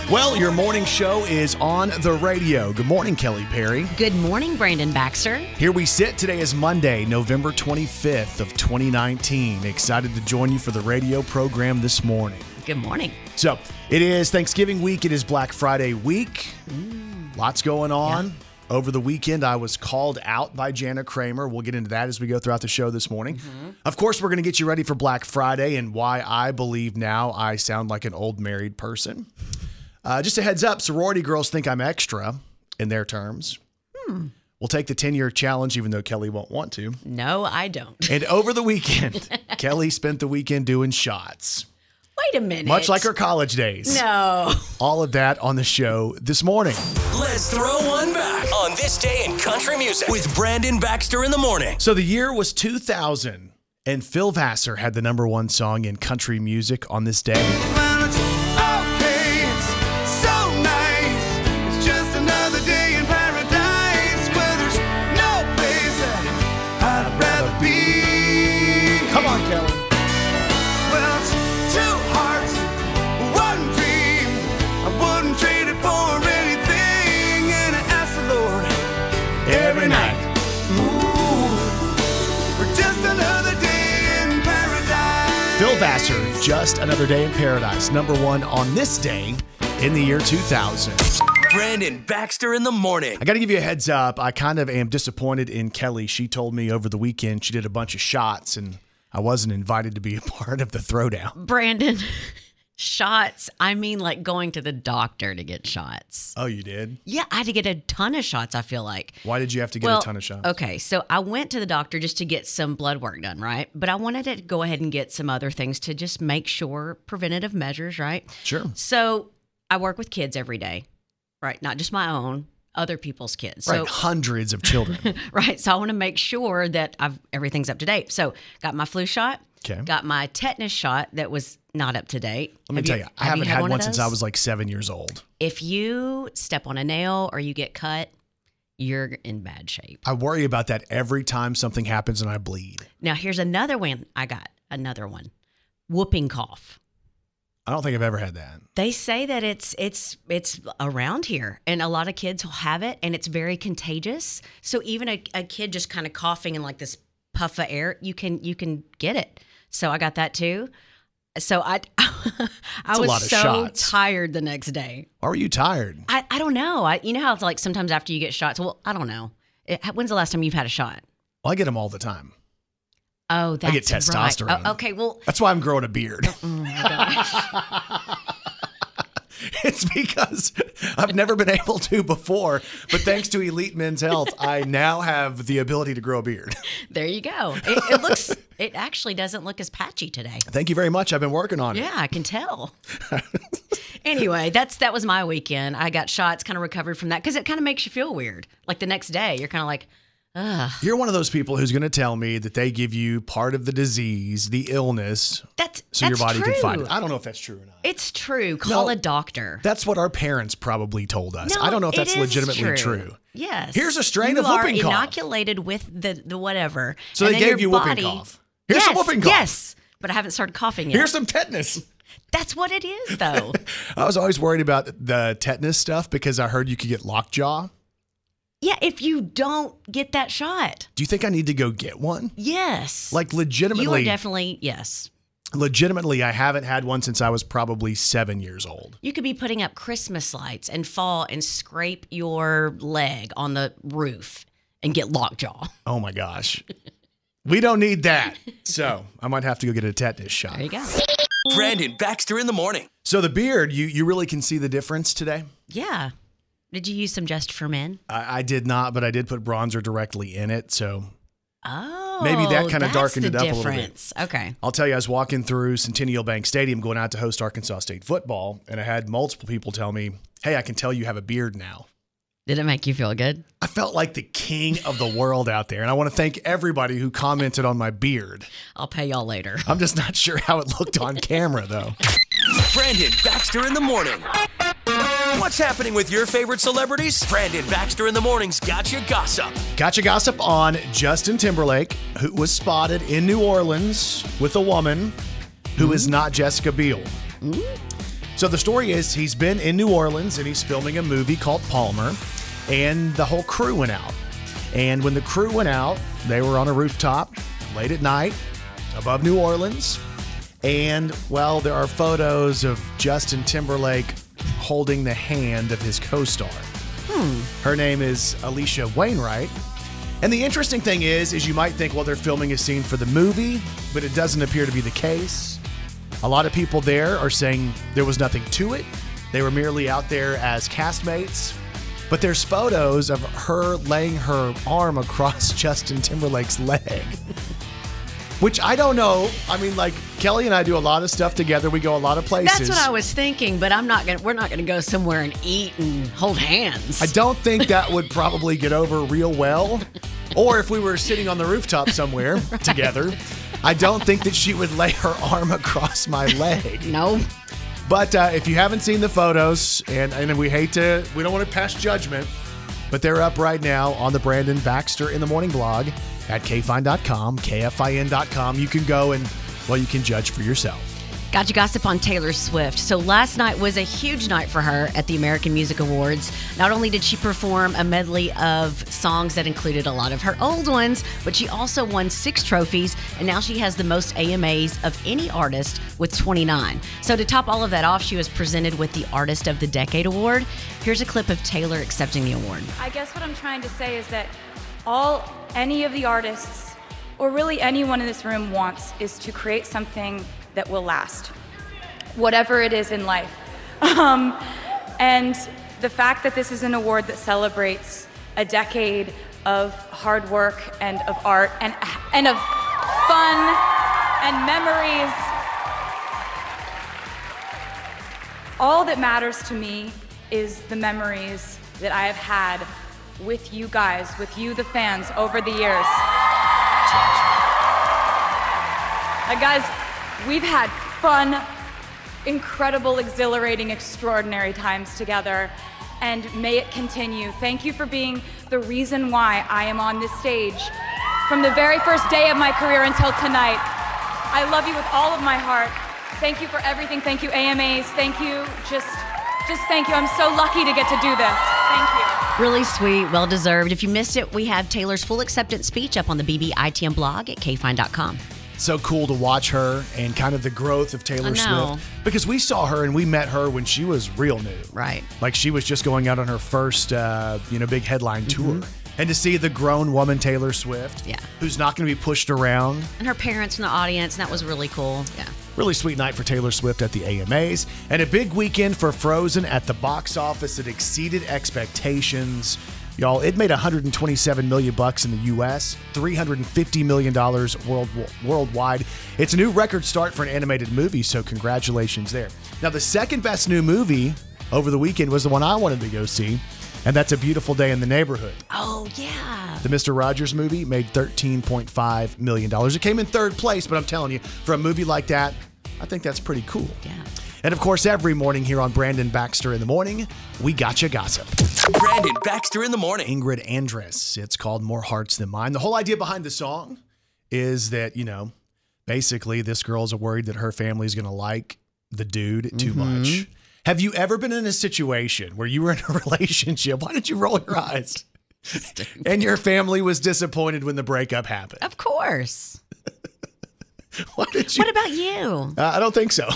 Well, your morning show is on the radio. Good morning, Kelly Perry. Good morning, Brandon Baxter. Here we sit. Today is Monday, November 25th of 2019. Excited to join you for the radio program this morning. Good morning. So, it is Thanksgiving week. It is Black Friday week. Lots going on. Yeah. Over the weekend, I was called out by Jana Kramer. We'll get into that as we go throughout the show this morning. Of course, we're going to get you ready for Black Friday and why I believe now I sound like an old married person. Just a heads up, sorority girls think I'm extra in their terms. We'll take the 10-year challenge, even though Kelly won't want to. No, I don't. And over the weekend, Kelly spent the weekend doing shots. Wait a minute. Much like her college days. No. All of that on the show this morning. Let's throw one back on this day in country music with Brandon Baxter in the morning. So the year was 2000, and Phil Vassar had the number one song in country music on this day. Come on, Kelly. Well, it's two hearts, one dream. I wouldn't trade it for anything. And I ask the Lord Every night. Ooh, for just another day in paradise. Phil Vassar, Just Another Day in Paradise, number one on this day in the year 2000. Brandon Baxter in the morning. I got to give you a heads up. I kind of am disappointed in Kelly. She told me over the weekend she did a bunch of shots, and I wasn't invited to be a part of the throwdown. Brandon, shots. I mean, like going to the doctor to get shots. Oh, you did? Yeah, I had to get a ton of shots, I feel like. Why did you have to get a ton of shots? Okay, so I went to the doctor just to get some blood work done, right? But I wanted to go ahead and get some other things to just make sure, preventative measures, right? Sure. So I work with kids every day, right? Not just my own, other people's kids. Right, So hundreds of children. right. So I want to make sure that everything's up to date. So got my flu shot. Okay. Got my tetanus shot that was not up to date. Let me tell you, I haven't had of one since I those? was like 7 years old. If you step on a nail or you get cut, you're in bad shape. I worry about that every time something happens and I bleed. Now, here's another one. I got another one. Whooping cough. I don't think I've ever had that. They say that it's around here, and a lot of kids will have it, and it's very contagious. So even a kid just kind of coughing in like this puff of air, you can get it. So I got that too. So I was so tired the next day. Why were you tired? I don't know. You know how it's like sometimes after you get shots. Well, I don't know. When's the last time you've had a shot? Well, I get them all the time. Oh, that's I get testosterone. Right. Oh, okay, well. That's why I'm growing a beard. Oh, my gosh. It's because I've never been able to before, but thanks to Elite Men's Health, I now have the ability to grow a beard. There you go. It actually doesn't look as patchy today. Thank you very much. I've been working on it. Yeah, I can tell. Anyway, that was my weekend. I got shots, kind of recovered from that because it kind of makes you feel weird. Like the next day, you're kind of like, ugh. You're one of those people who's going to tell me that they give you part of the disease, the illness, so your body can fight it. I don't know if that's true or not. It's true. Call a doctor. That's what our parents probably told us. No, I don't know if that's legitimately true. Yes. Here's a strain of whooping cough. You are inoculated with the whatever. So they gave you whooping cough. Here's some whooping cough. Yes, but I haven't started coughing yet. Here's some tetanus. That's what it is, though. I was always worried about the tetanus stuff because I heard you could get lockjaw. Yeah, if you don't get that shot. Do you think I need to go get one? Yes. Like legitimately. You are definitely, yes. Legitimately, I haven't had one since I was probably 7 years old. You could be putting up Christmas lights and fall and scrape your leg on the roof and get lockjaw. Oh my gosh. We don't need that. So I might have to go get a tetanus shot. There you go. Brandon Baxter in the morning. So the beard, you really can see the difference today? Yeah. Did you use some Just for Men? I did not, but I did put bronzer directly in it. So maybe that kind of darkened it up a little bit. Okay. I'll tell you, I was walking through Centennial Bank Stadium going out to host Arkansas State football, and I had multiple people tell me, hey, I can tell you have a beard now. Did it make you feel good? I felt like the king of the world out there, and I want to thank everybody who commented on my beard. I'll pay y'all later. I'm just not sure how it looked on camera, though. Brandon Baxter in the morning. What's happening with your favorite celebrities? Brandon Baxter in the morning's Gotcha Gossip. Gotcha Gossip on Justin Timberlake, who was spotted in New Orleans with a woman who is not Jessica Biel. So the story is he's been in New Orleans and he's filming a movie called Palmer, and the whole crew went out. And when the crew went out, they were on a rooftop late at night above New Orleans. And, well, there are photos of Justin Timberlake holding the hand of his co-star. Her name is Alicia Wainwright. And the interesting thing is you might think, well, they're filming a scene for the movie, but it doesn't appear to be the case. A lot of people there are saying there was nothing to it. They were merely out there as castmates. But there's photos of her laying her arm across Justin Timberlake's leg. Which I don't know. I mean, like, Kelly and I do a lot of stuff together. We go a lot of places. That's what I was thinking, but we're not gonna go somewhere and eat and hold hands. I don't think that would probably get over real well. Or if we were sitting on the rooftop somewhere together, I don't think that she would lay her arm across my leg. No. But if you haven't seen the photos, and we don't want to pass judgment, but they're up right now on the Brandon Baxter in the Morning blog at kfin.com, kfin.com. You can go and, well, you can judge for yourself. Got you gossip on Taylor Swift. So last night was a huge night for her at the American Music Awards. Not only did she perform a medley of songs that included a lot of her old ones, but she also won 6 trophies, and now she has the most AMAs of any artist with 29. So to top all of that off, she was presented with the Artist of the Decade Award. Here's a clip of Taylor accepting the award. I guess what I'm trying to say is that any of the artists, or really anyone in this room, wants is to create something that will last, whatever it is in life. And the fact that this is an award that celebrates a decade of hard work and of art and of fun and memories, all that matters to me is the memories that I have had with you guys, with you, the fans, over the years. Guys, we've had fun, incredible, exhilarating, extraordinary times together, and may it continue. Thank you for being the reason why I am on this stage from the very first day of my career until tonight. I love you with all of my heart. Thank you for everything. Thank you, AMAs. Thank you. Just thank you. I'm so lucky to get to do this. Thank you. Really sweet, well-deserved. If you missed it, we have Taylor's full acceptance speech up on the BBITM blog at kfin.com. So cool to watch her and kind of the growth of Taylor Swift. Because we saw her and we met her when she was real new. Right. Like she was just going out on her first, big headline tour. And to see the grown woman Taylor Swift, who's not going to be pushed around. And her parents in the audience, and that was really cool. Yeah. Really sweet night for Taylor Swift at the AMAs. And a big weekend for Frozen at the box office that exceeded expectations. Y'all, it made $127 million in the U.S., $350 million worldwide. It's a new record start for an animated movie, so congratulations there. Now, the second best new movie over the weekend was the one I wanted to go see, and that's A Beautiful Day in the Neighborhood. Oh, yeah. The Mr. Rogers movie made $13.5 million. It came in third place, but I'm telling you, for a movie like that, I think that's pretty cool. Yeah. And of course, every morning here on Brandon Baxter in the Morning, we got you gossip. Brandon Baxter in the Morning. Ingrid Andress. It's called More Hearts Than Mine. The whole idea behind the song is that, basically this girl's worried that her family's going to like the dude too much. Have you ever been in a situation where you were in a relationship? Why did you roll your eyes? And your family was disappointed when the breakup happened? Of course. What about you? I don't think so.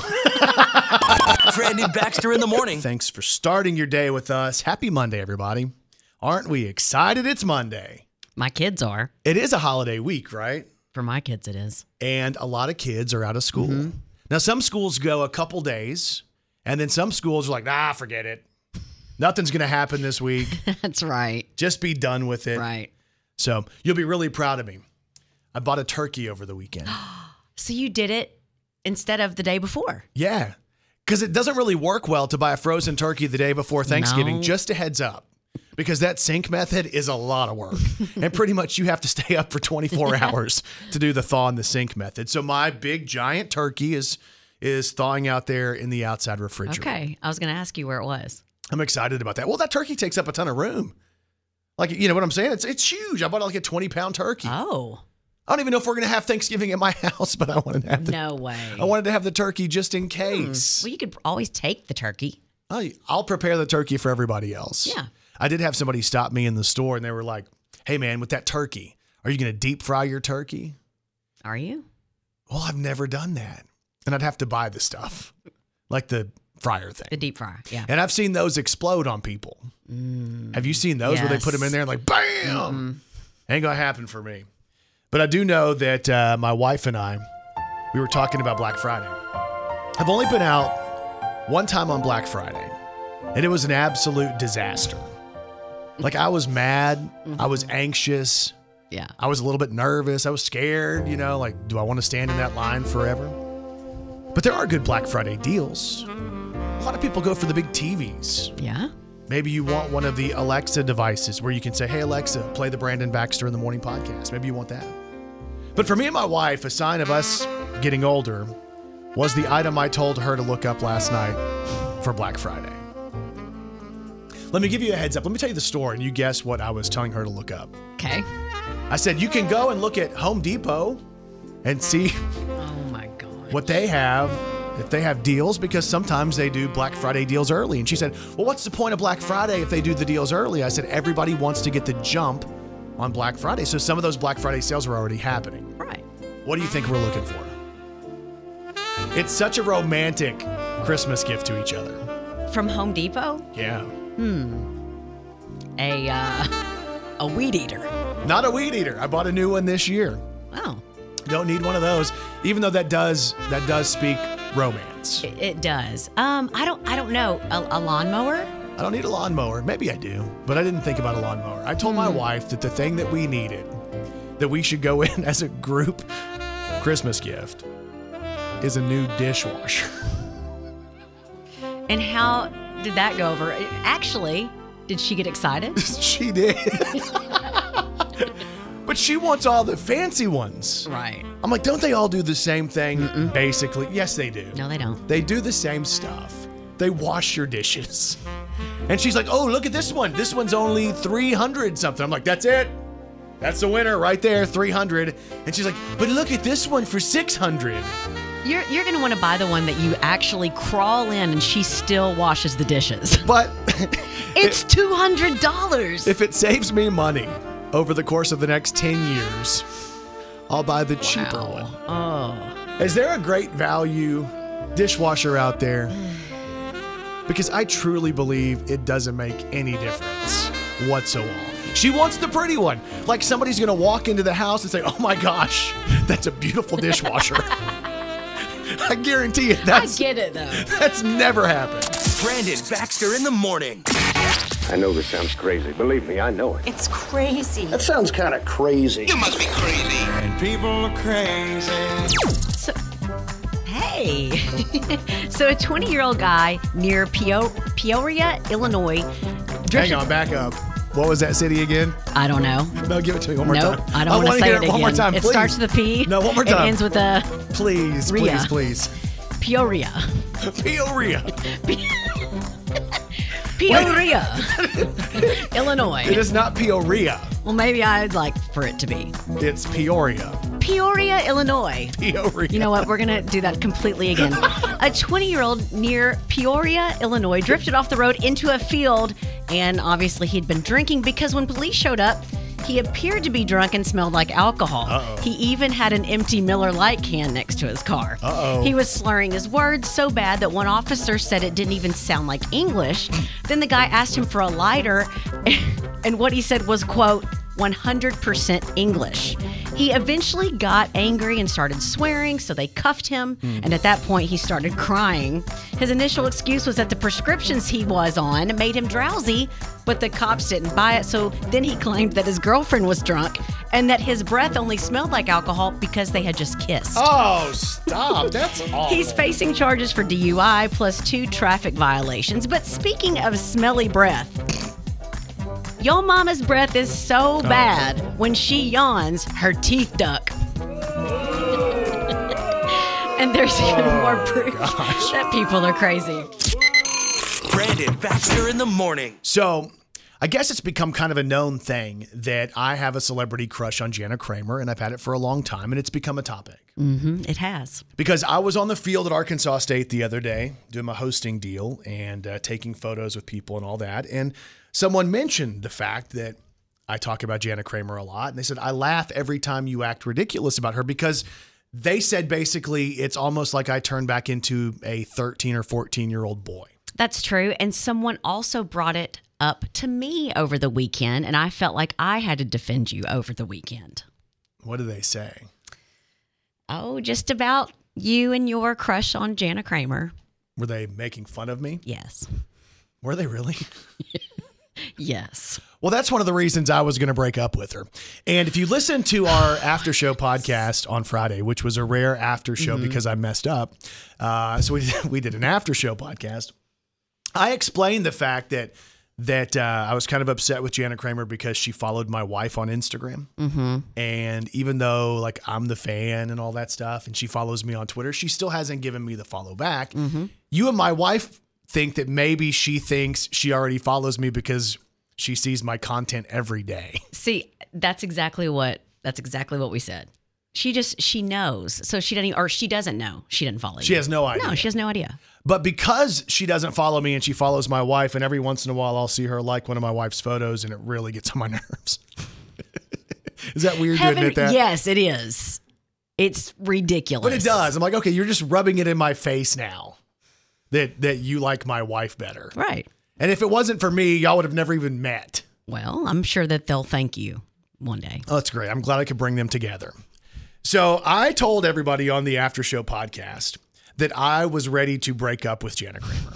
Brandon Baxter in the Morning. Thanks for starting your day with us. Happy Monday, everybody. Aren't we excited? It's Monday. My kids are. It is a holiday week, right? For my kids, it is. And a lot of kids are out of school. Now, some schools go a couple days, and then some schools are like, forget it. Nothing's going to happen this week. That's right. Just be done with it. Right. So you'll be really proud of me. I bought a turkey over the weekend. So you did it instead of the day before? Yeah. Because it doesn't really work well to buy a frozen turkey the day before Thanksgiving. No. Just a heads up. Because that sync method is a lot of work. And pretty much you have to stay up for 24 hours to do the thaw in the sync method. So my big giant turkey is thawing out there in the outside refrigerator. Okay. I was going to ask you where it was. I'm excited about that. Well, that turkey takes up a ton of room. Like, you know what I'm saying? It's huge. I bought like a 20-pound turkey. Oh. I don't even know if we're going to have Thanksgiving at my house, but I wanted to have No way. I wanted to have the turkey just in case. Well, you could always take the turkey. I'll prepare the turkey for everybody else. Yeah. I did have somebody stop me in the store and they were like, hey man, with that turkey, are you going to deep fry your turkey? Are you? Well, I've never done that. And I'd have to buy the stuff, like the fryer thing. The deep fryer, yeah. And I've seen those explode on people. Have you seen those where they put them in there and like, bam? Ain't going to happen for me. But I do know that my wife and I, we were talking about Black Friday. I've only been out one time on Black Friday, and it was an absolute disaster. Like, I was mad. I was anxious. Yeah. I was a little bit nervous. I was scared, like, do I want to stand in that line forever? But there are good Black Friday deals. A lot of people go for the big TVs. Yeah. Maybe you want one of the Alexa devices where you can say, hey, Alexa, play the Brandon Baxter in the Morning podcast. Maybe you want that. But for me and my wife, a sign of us getting older was the item I told her to look up last night for Black Friday. Let me give you a heads up. Let me tell you the store, and you guess what I was telling her to look up. Okay. I said, you can go and look at Home Depot and see Oh, my God. what they have, if they have deals, because sometimes they do Black Friday deals early. And she said, well, what's the point of Black Friday if they do the deals early? I said, everybody wants to get the jump on Black Friday. So some of those Black Friday sales are already happening. Right. What do you think we're looking for? It's such a romantic Christmas gift to each other. From Home Depot? Yeah. A weed eater. Not a weed eater. I bought a new one this year. Oh. Don't need one of those, even though that does speak romance. It does. I don't know. A lawnmower? I don't need a lawnmower. Maybe I do, but I didn't think about a lawnmower. I told my wife that the thing that we needed, that we should go in as a group Christmas gift, is a new dishwasher. And how did that go over? Actually, did she get excited? She did. But she wants all the fancy ones. Right. I'm like, don't they all do the same thing, basically? Yes, they do. No, they don't. They do the same stuff. They wash your dishes. And she's like, oh, look at this one. This one's only 300 something. I'm like, that's it. That's the winner right there, 300. And she's like, but look at this one for 600. You're going to want to buy the one that you actually crawl in and she still washes the dishes. But It's $200. if it saves me money over the course of the next 10 years, I'll buy the cheaper one. Oh. Is there a great value dishwasher out there? Because I truly believe it doesn't make any difference whatsoever. She wants the pretty one. Like somebody's going to walk into the house and say, oh my gosh, that's a beautiful dishwasher. I guarantee you I get it, though. that's never happened. Brandon Baxter in the morning. I know this sounds crazy. Believe me, I know it. It's crazy. That sounds kind of crazy. You must be crazy. And people are crazy. Hey. So a 20-year-old guy near Peoria, Illinois. Hang on, back up. What was that city again? I don't know. No, give it to me one more Nope, time. I don't want to wanna say hear it again. One more time, It please. starts with a P. No, one more time. It ends with a Please, Rhea. please. Peoria. Peoria. Peoria, Illinois. It is not Peoria. Well, maybe I'd like for it to be. It's Peoria. Peoria, Illinois. Peoria. You know what? We're going to do that completely again. A 20-year-old near Peoria, Illinois, drifted off the road into a field, and obviously he'd been drinking because when police showed up, he appeared to be drunk and smelled like alcohol. Uh-oh. He even had an empty Miller Lite can next to his car. Uh-oh. He was slurring his words so bad that one officer said it didn't even sound like English. Then the guy asked him for a lighter, and what he said was, quote, 100% English. He eventually got angry and started swearing, so they cuffed him, and at that point he started crying. His initial excuse was that the prescriptions he was on made him drowsy, but the cops didn't buy it, so then he claimed that his girlfriend was drunk and that his breath only smelled like alcohol because they had just kissed. Oh, stop. That's awful. He's facing charges for DUI plus 2 traffic violations. But speaking of smelly breath, your mama's breath is so bad when she yawns, her teeth duck. And there's even more proof that people are crazy. Brandon Baxter in the morning. So, I guess it's become kind of a known thing that I have a celebrity crush on Jana Kramer, and I've had it for a long time, and it's become a topic. Mm-hmm. It has. Because I was on the field at Arkansas State the other day doing my hosting deal and taking photos with people and all that, and someone mentioned the fact that I talk about Jana Kramer a lot, and they said, I laugh every time you act ridiculous about her, because they said basically it's almost like I turn back into a 13 or 14-year-old boy. That's true. And someone also brought it up to me over the weekend, and I felt like I had to defend you over the weekend. What do they say? Oh, just about you and your crush on Jana Kramer. Were they making fun of me? Yes. Were they really? Yes. Well, that's one of the reasons I was going to break up with her. And if you listen to our after show podcast on Friday, which was a rare after show because I messed up, so we did an after show podcast. I explained the fact that I was kind of upset with Jana Kramer because she followed my wife on Instagram. Mm-hmm. And even though like I'm the fan and all that stuff, and she follows me on Twitter, she still hasn't given me the follow back. Mm-hmm. You and my wife think that maybe she thinks she already follows me because she sees my content every day. See, that's exactly what we said. She knows. So she doesn't know. She didn't follow you. She has no idea. No, she has no idea. But because she doesn't follow me and she follows my wife, and every once in a while I'll see her like one of my wife's photos, and it really gets on my nerves. Is that weird to admit that? Yes, it is. It's ridiculous. But it does. I'm like, okay, you're just rubbing it in my face now that you like my wife better. Right. And if it wasn't for me, y'all would have never even met. Well, I'm sure that they'll thank you one day. Oh, that's great. I'm glad I could bring them together. So I told everybody on the After Show podcast that I was ready to break up with Jana Kramer.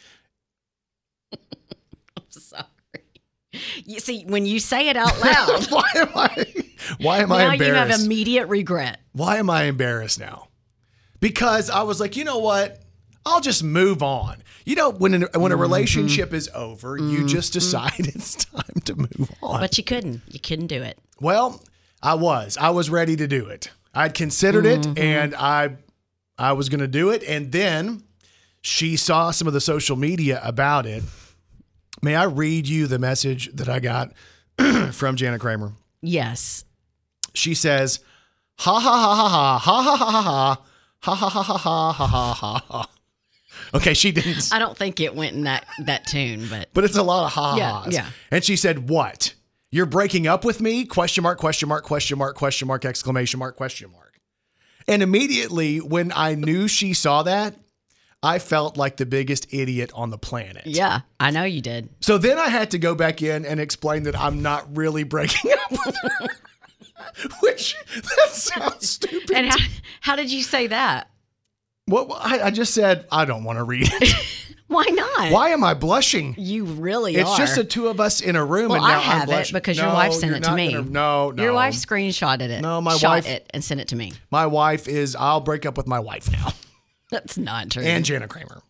I'm sorry. You see, when you say it out loud, why am I embarrassed? Now you have immediate regret. Why am I embarrassed now? Because I was like, you know what? I'll just move on. You know, when a relationship is over, you just decide it's time to move on. But you couldn't. You couldn't do it. Well, I was ready to do it. I'd considered it, and I was going to do it. And then she saw some of the social media about it. May I read you the message that I got from Jana Kramer? Yes. She says, ha ha ha ha ha ha ha ha ha ha ha ha ha ha ha ha. Okay, she didn't. I don't think it went in that tune, but it's a lot of ha-has. Yeah. And she said, "What? You're breaking up with me? Question mark, question mark, question mark, question mark, exclamation mark, question mark." And immediately when I knew she saw that, I felt like the biggest idiot on the planet. Yeah, I know you did. So then I had to go back in and explain that I'm not really breaking up with her. Which, that sounds stupid. And how did you say that? Well, I just said, I don't want to read it. Why not? Why am I blushing? You really It's are. just the two of us in a room, well, and now I have I'm blushing. it because your wife sent it to me. No. Your wife screenshotted it. No, my shot wife it and sent it to me. My wife is. I'll break up with my wife now. That's not true. And Jana Kramer.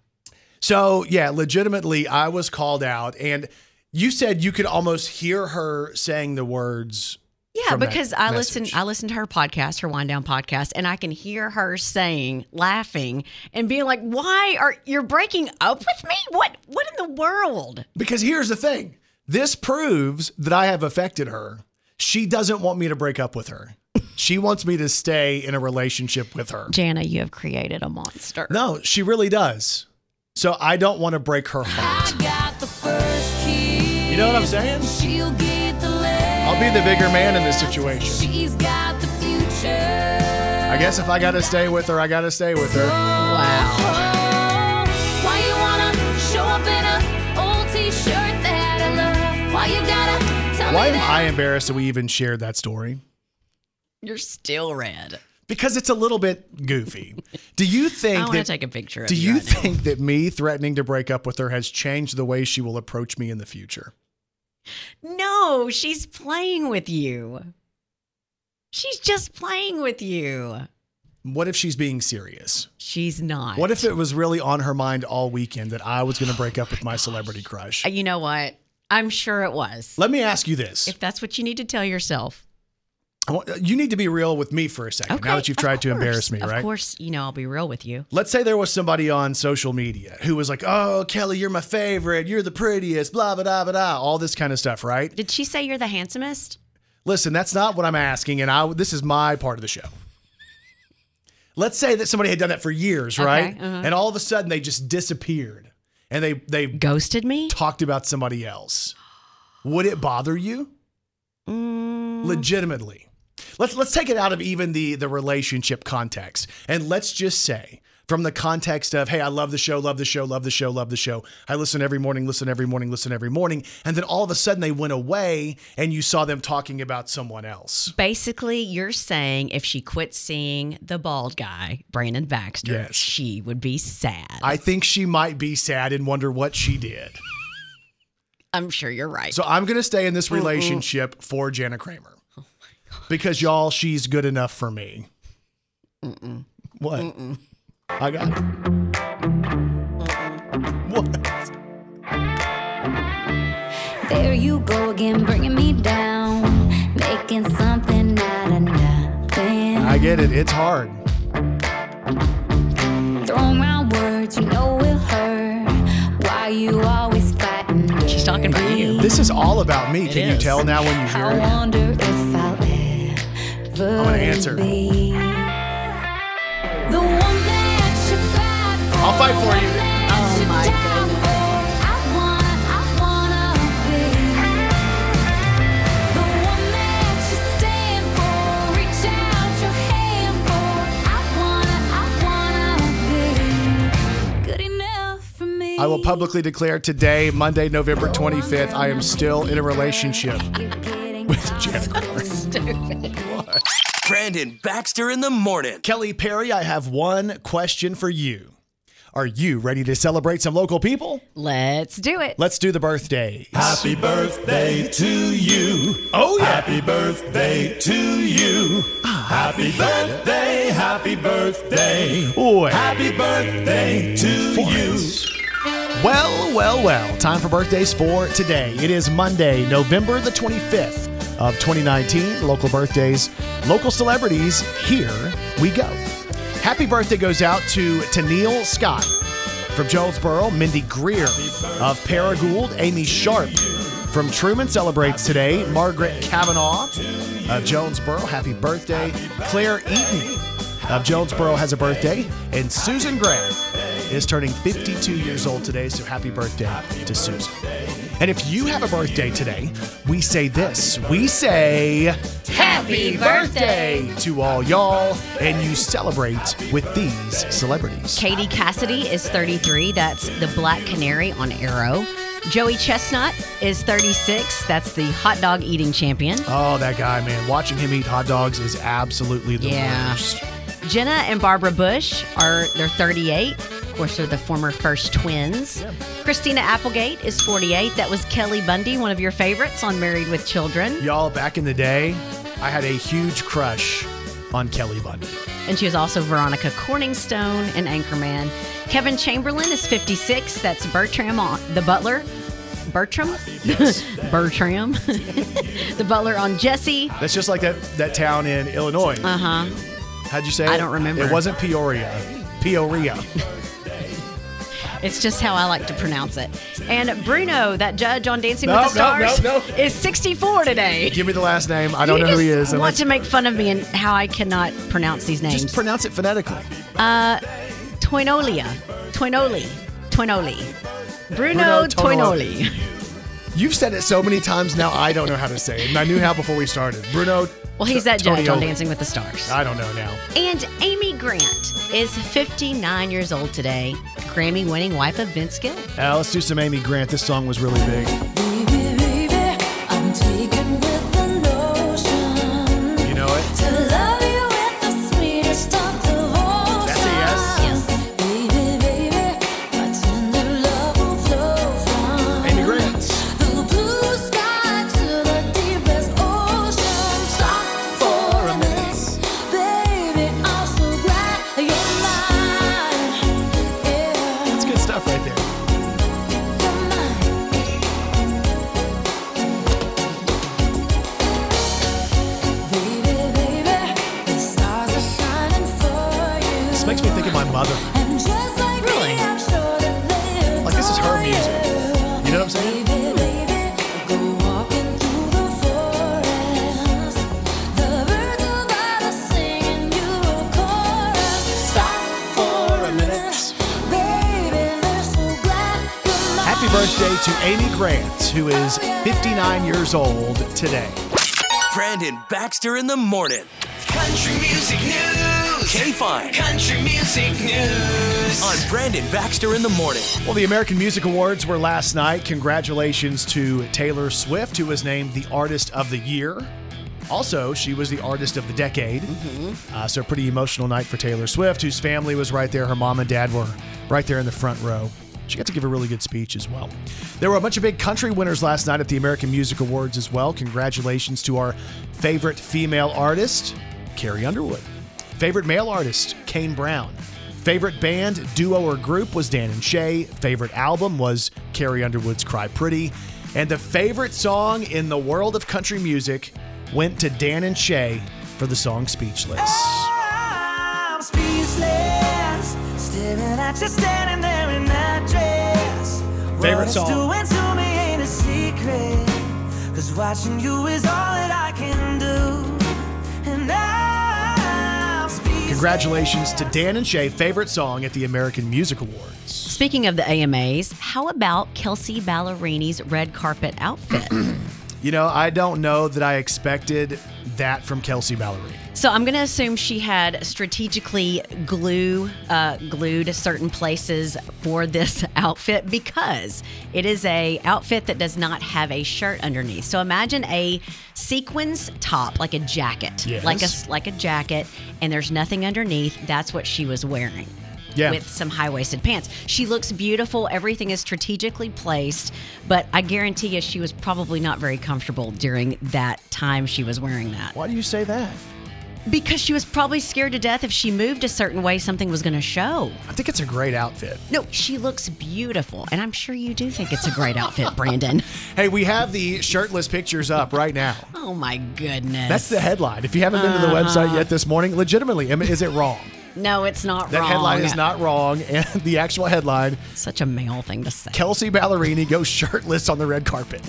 So yeah, legitimately, I was called out, and you said you could almost hear her saying the words. Yeah, because I listened to her podcast, her Wind Down podcast, and I can hear her saying, laughing, and being like, "Why are you breaking up with me? What in the world?" Because here's the thing. This proves that I have affected her. She doesn't want me to break up with her. She wants me to stay in a relationship with her. Jana, you have created a monster. No, she really does. So I don't want to break her heart. I got the first key. You know what I'm saying? She'll get the legs. I'll be the bigger man in this situation. She's got the future. I guess if I got to stay with her, I got to stay with her. Wow. Why you wanna show up in a old t-shirt that I love? Why you gotta tell Why me am that? I embarrassed that we even shared that story? You're still red. Because it's a little bit goofy. Do you think I want to that take a picture of Do you you right now. think that me threatening to break up with her has changed the way she will approach me in the future? No, she's playing with you. She's just playing with you. What if she's being serious? She's not. What if it was really on her mind all weekend that I was going to break up with my celebrity crush? You know what? I'm sure it was. Let me ask you this. If that's what you need to tell yourself. You need to be real with me for a second, now that you've tried to embarrass me, right? Of course, I'll be real with you. Let's say there was somebody on social media who was like, oh, Kelly, you're my favorite. You're the prettiest, blah, blah, blah, blah, blah, all this kind of stuff, right? Did she say you're the handsomest? Listen, that's not what I'm asking, and this is my part of the show. Let's say that somebody had done that for years, right? And all of a sudden, they just disappeared, and they ghosted me? Talked about somebody else. Would it bother you? Legitimately. Let's take it out of even the relationship context. And let's just say, from the context of, hey, I love the show, love the show, love the show, love the show. I listen every morning, listen every morning, listen every morning. And then all of a sudden they went away and you saw them talking about someone else. Basically, you're saying if she quit seeing the bald guy, Brandon Baxter, she would be sad. I think she might be sad and wonder what she did. I'm sure you're right. So I'm going to stay in this relationship for Jana Kramer. Oh my God. Because y'all, she's good enough for me. What? I got it. What? There you go again, bringing me down, making something out of nothing. I get it. It's hard. Throwing around words you know will hurt. Why you always fighting? She's talking about you. This is all about me. Can you tell now when you hear it? I wonder if I'll ever I'm going to answer. be the one that you fight for. I'll fight for you. Oh my goodness. I wanna be the one that you stand for. Reach out your hand for. I wanna be good enough for me. I will publicly declare today, Monday, November 25th, I am still in a relationship with Jana Kramer. What? Brandon Baxter in the morning. Kelly Perry, I have one question for you. Are you ready to celebrate some local people? Let's do it. Let's do the birthdays. Happy birthday to you. Oh, yeah. Happy birthday to you. Happy birthday, happy birthday. Boy. Happy birthday to you. Well. Time for birthdays for today. It is Monday, November the 25th of 2019. Local birthdays, local celebrities. Here we go. Happy birthday goes out to Neil Scott from Jonesboro, Mindy Greer of Paragould, Amy Sharp from Truman celebrates today, Margaret Kavanaugh of Jonesboro, happy birthday. Claire Eaton of Jonesboro has a birthday, and Susan Gray is turning 52 years old today, so happy birthday to Susan. And if you have a birthday today, we say this. We say Happy birthday to all y'all, and you celebrate with these celebrities. Katie Cassidy is 33. That's the Black Canary on Arrow. Joey Chestnut is 36. That's the hot dog eating champion. Oh, that guy, man. Watching him eat hot dogs is absolutely the worst. Jenna and Barbara Bush they're 38. Of course, they're the former First Twins. Yeah. Christina Applegate is 48. That was Kelly Bundy, one of your favorites on Married with Children. Y'all, back in the day, I had a huge crush on Kelly Bundy. And she was also Veronica Corningstone in Anchorman. Kevin Chamberlain is 56. That's Bertram the Butler. Bertram? Yes. Bertram. The Butler on Jesse. That's just like that town in Illinois. Uh-huh. How'd you say it? I don't remember. It wasn't Peoria. Peoria. It's just how I like to pronounce it. And Bruno, that judge on Dancing with the Stars, is 64 today. Give me the last name. I don't know who he is. You want to make fun of me and how I cannot pronounce these names. Just pronounce it phonetically. Toinoli. Bruno Toinoli. You've said it so many times now, I don't know how to say it. And I knew how before we started. Bruno. Well, he's that judge on Dancing with the Stars. I don't know now. And Amy Grant is 59 years old today. Grammy-winning wife of Vince Gill. Let's do some Amy Grant. This song was really big. Baby, I'm taken with the notion. You know it? To love you with the sweetest of devotion. That's a yes. Baby, my tender love will flow from Amy Grant. the blue sky to the deepest ocean. Stop for a minute, baby. I'm so glad you're mine. Yeah. That's good stuff right there. You're mine. makes me think of my mother. Really? Like, this is her music. You know what I'm saying? Happy birthday to Amy Grant, who is 59 years old today. Brandon Baxter in the morning. Country music news. K-Fine. Country music news. On Brandon Baxter in the morning. Well, the American Music Awards were last night. Congratulations to Taylor Swift, who was named the Artist of the Year. Also, she was the Artist of the Decade. So a pretty emotional night for Taylor Swift, whose family was right there. Her mom and dad were right there in the front row. She got to give a really good speech as well. There were a bunch of big country winners last night at the American Music Awards as well. Congratulations to our favorite female artist, Carrie Underwood. Favorite male artist, Kane Brown. Favorite band, duo, or group was Dan and Shay. Favorite album was Carrie Underwood's Cry Pretty. And the favorite song in the world of country music went to Dan and Shay for the song Speechless. I'm speechless, staring at you standing there in that dress. Favorite What song? it's doing to me ain't a secret, 'cause watching you is all that I can do. And I'm speechless. Congratulations to Dan and Shay, favorite song at the American Music Awards. Speaking of the AMAs, how about Kelsey Ballerini's red carpet outfit? You know, I don't know that I expected that from Kelsey Ballerini. So I'm going to assume she had strategically glued certain places for this outfit because it is a outfit that does not have a shirt underneath. So imagine a sequins top, like a jacket, Yes. like a jacket, and there's nothing underneath. That's what she was wearing. Yeah. With some high-waisted pants. She looks beautiful. Everything is strategically placed, but I guarantee you she was probably not very comfortable during that time she was wearing that. Why do you say that? Because she was probably scared to death if she moved a certain way, something was going to show. I think it's a great outfit. No, she looks beautiful, and I'm sure you do think it's a great outfit, Brandon. Hey, we have the shirtless pictures up right now. Oh, my goodness. That's the headline. If you haven't been to the website yet this morning, legitimately, Emma, is it wrong? No, it's not That wrong. headline is not wrong. And the actual headline, Such a male thing to say. Kelsey Ballerini goes shirtless on the red carpet.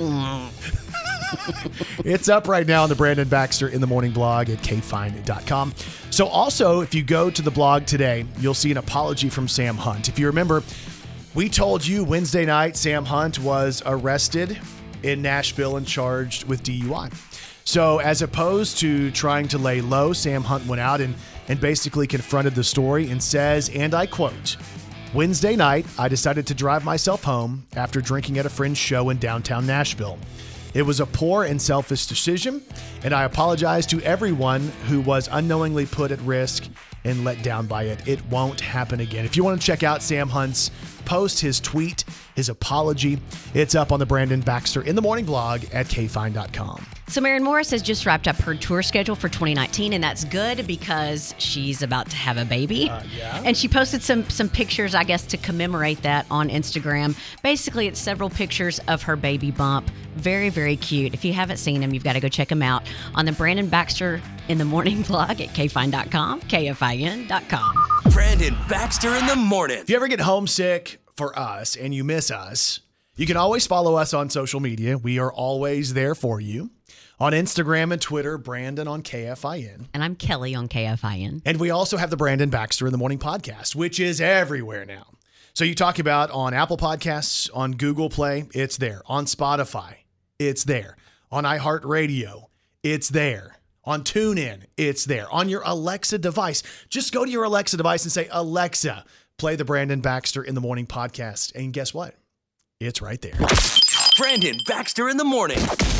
It's up right now on the Brandon Baxter in the Morning blog at kfine.com. So also, if you go to the blog today, you'll see an apology from Sam Hunt. If you remember, we told you Wednesday night Sam Hunt was arrested in Nashville and charged with DUI. So as opposed to trying to lay low, Sam Hunt went out and basically confronted the story and says, and I quote, "Wednesday night, I decided to drive myself home after drinking at a friend's show in downtown Nashville. It was a poor and selfish decision, and I apologize to everyone who was unknowingly put at risk and let down by it. It won't happen again." If you want to check out Sam Hunt's post, his tweet, his apology, it's up on the Brandon Baxter in the Morning blog at kfine.com. So Maren Morris has just wrapped up her tour schedule for 2019, and that's good because she's about to have a baby. Yeah. And she posted some pictures, I guess, to commemorate that on Instagram. Basically, it's several pictures of her baby bump. Very, very cute. If you haven't seen them, you've got to go check them out on the Brandon Baxter in the Morning blog at kfine.com, kfin.com. Brandon Baxter in the morning. If you ever get homesick for us and you miss us, you can always follow us on social media. We are always there for you. On Instagram and Twitter, Brandon on KFIN. And I'm Kelly on KFIN. And we also have the Brandon Baxter in the Morning podcast, which is everywhere now. So you talk about on Apple Podcasts, on Google Play, it's there. On Spotify, it's there. On iHeartRadio, it's there. On TuneIn, it's there. On your Alexa device, just go to your Alexa device and say, "Alexa, play the Brandon Baxter in the Morning podcast." And guess what? It's right there. Brandon Baxter in the morning.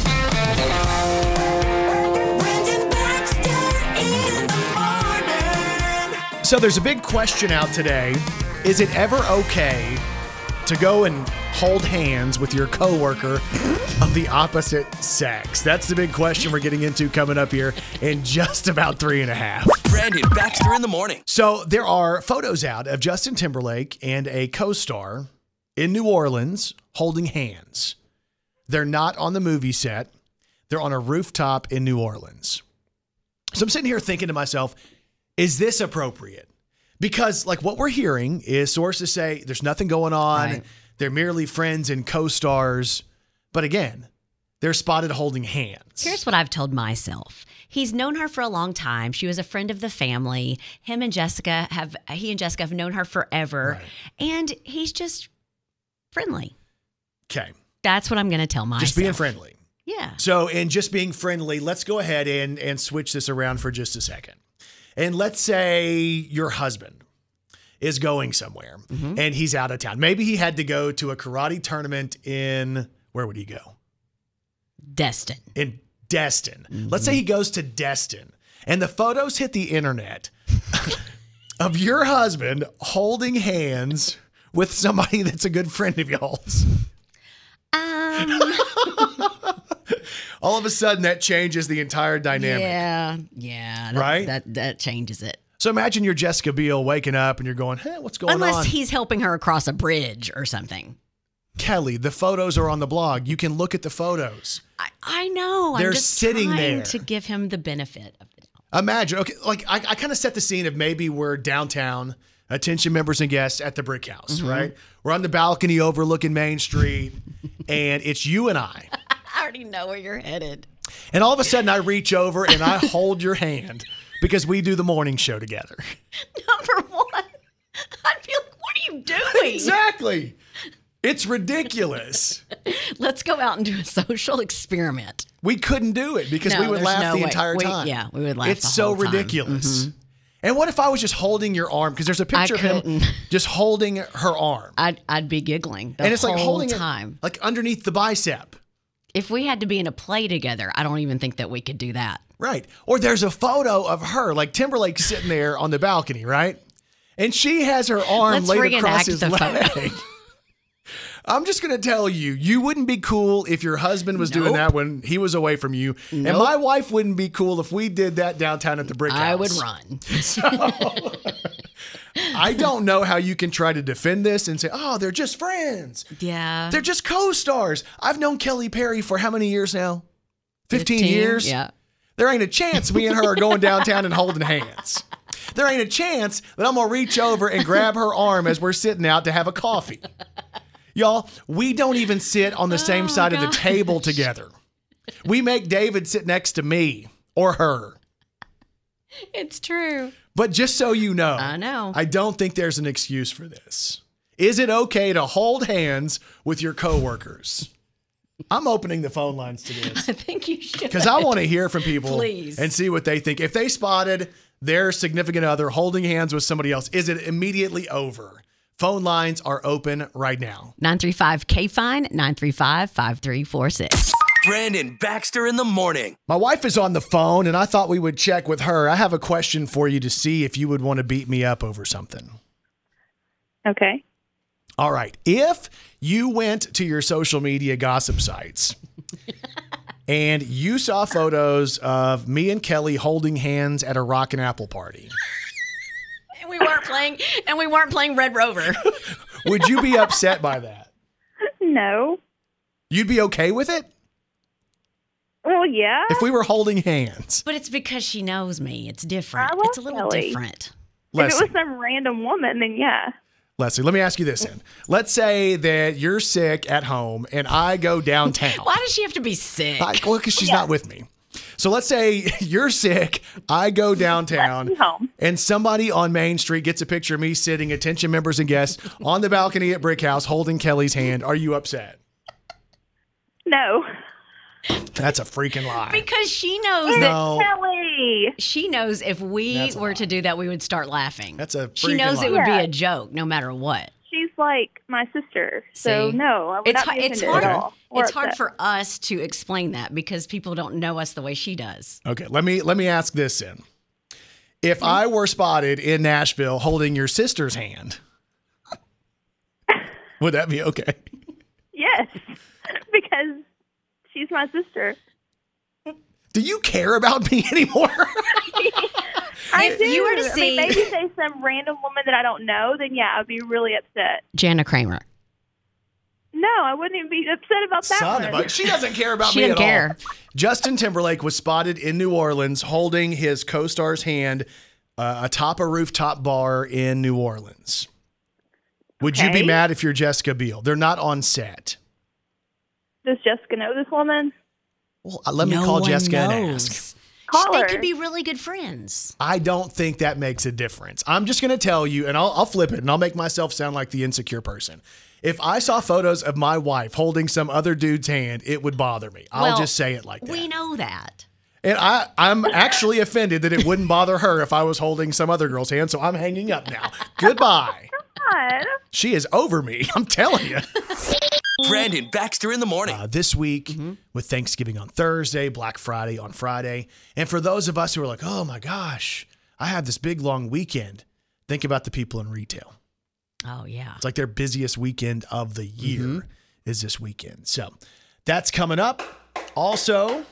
Brandon Baxter in the morning. So there's a big question out today. Is it ever okay to go and hold hands with your coworker of the opposite sex? That's the big question we're getting into coming up here in just about 3.5. Brandon Baxter in the morning. So there are photos out of Justin Timberlake and a co-star in New Orleans holding hands. They're not on the movie set. They're on a rooftop in New Orleans. So I'm sitting here thinking to myself, is this appropriate? Because like what we're hearing is sources say there's nothing going on. Right. They're merely friends and co-stars. But again, they're spotted holding hands. Here's what I've told myself. He's known her for a long time. She was a friend of the family. He and Jessica have known her forever. Right. And he's just friendly. Okay. That's what I'm going to tell myself. Just being friendly. Yeah. So, in just being friendly, let's go ahead and switch this around for just a second. And let's say your husband is going somewhere and he's out of town. Maybe he had to go to a karate tournament in, where would he go? Destin. In Destin. Let's say he goes to Destin and the photos hit the internet of your husband holding hands with somebody that's a good friend of y'all's. All of a sudden, that changes the entire dynamic. Yeah. Right? That changes it. So imagine you're Jessica Biel waking up and you're going, hey, what's going on? Unless he's helping her across a bridge or something. Kelly, the photos are on the blog. You can look at the photos. I know. They're I'm just sitting trying there. to give him the benefit of it. Imagine, okay, like I kind of set the scene of maybe we're downtown, attention members and guests at the Brick House, right? We're on the balcony overlooking Main Street, and it's you and I. I already know where you're headed. And all of a sudden, I reach over and I hold your hand because we do the morning show together. Number one, I'd be like, what are you doing? Exactly. It's ridiculous. Let's go out and do a social experiment. We couldn't do it because No, we would there's laugh no the way. entire time. Yeah, we would laugh It's the so whole time. ridiculous. And what if I was just holding your arm? Because there's a picture of him couldn't. just holding her arm. I'd be giggling the And it's whole like holding time. it like underneath the bicep. If we had to be in a play together, I don't even think that we could do that. Right. Or there's a photo of her, like Timberlake sitting there on the balcony, right? And she has her arm Let's laid across reenact his the leg. photo. I'm just going to tell you, you wouldn't be cool if your husband was doing Nope. that when he was away from you. And Nope. my wife wouldn't be cool if we did that downtown at the Brick House. I would run. I don't know how you can try to defend this and say, oh, they're just friends. Yeah. They're just co-stars. I've known Kelly Perry for how many years now? 15 years? Yeah. There ain't a chance me and her are going downtown and holding hands. There ain't a chance that I'm going to reach over and grab her arm as we're sitting out to have a coffee. Y'all, we don't even sit on the same side of the table together. We make David sit next to me or her. It's true. But just so you know, I know. I don't think there's an excuse for this. Is it okay to hold hands with your coworkers? I'm opening the phone lines to this I think you should. because I want to hear from people Please. and see what they think. If they spotted their significant other holding hands with somebody else, is it immediately over? Phone lines are open right now. 935-K-FINE, 935-5346. Brandon Baxter in the morning. My wife is on the phone, and I thought we would check with her. I have a question for you to see if you would want to beat me up over something. Okay. All right. If you went to your social media gossip sites and you saw photos of me and Kelly holding hands at a Rockin' Apple party, And we weren't playing Red Rover. would you be upset by that? No. You'd be okay with it? Well, yeah. If we were holding hands. But it's because she knows me. It's different. I love It's a little Kelly. different. If it Leslie, was some random woman, then yeah. Leslie, let me ask you this then. Let's say that you're sick at home and I go downtown. Why does she have to be sick? Well, because she's not with me. So let's say you're sick, I go downtown, Left me home. and somebody on Main Street gets a picture of me sitting, attention members and guests, on the balcony at Brick House holding Kelly's hand. Are you upset? No. That's a freaking lie. Because she knows No. that Kelly. she knows if we That's a were lie. to do that, we would start laughing. That's a She freaking knows lie. it would be Yeah. a joke, no matter what. She's like my sister. So See? no, I would It's not be it's offended hard. at all. Or It's hard upset. for us to explain that because people don't know us the way she does. Okay, let me ask this then. If I were spotted in Nashville holding your sister's hand, would that be okay? Yes. Because she's my sister. Do you care about me anymore? I If do. you were to I see- mean, maybe say some random woman that I don't know, then yeah, I'd be really upset. Jana Kramer. No, I wouldn't even be upset about that Son one. of a, she doesn't care about She me at didn't care. all. Justin Timberlake was spotted in New Orleans holding his co-star's hand atop a rooftop bar in New Orleans. Would you be Okay. mad if you're Jessica Biel? They're not on set. Does Jessica know this woman? Well, let me No call one Jessica and knows. ask. Call They her. could be really good friends. I don't think that makes a difference. I'm just going to tell you, and I'll flip it, and I'll make myself sound like the insecure person. If I saw photos of my wife holding some other dude's hand, it would bother me. I'll Well, just say it like that. We know that. And I'm actually offended that it wouldn't bother her if I was holding some other girl's hand, so I'm hanging up now. Goodbye. God. She is over me, I'm telling you. Brandon Baxter in the morning. This week, with Thanksgiving on Thursday, Black Friday on Friday, and for those of us who are like, oh my gosh, I have this big long weekend, think about the people in retail. Oh, yeah. It's like their busiest weekend of the year is this weekend. So that's coming up. Also,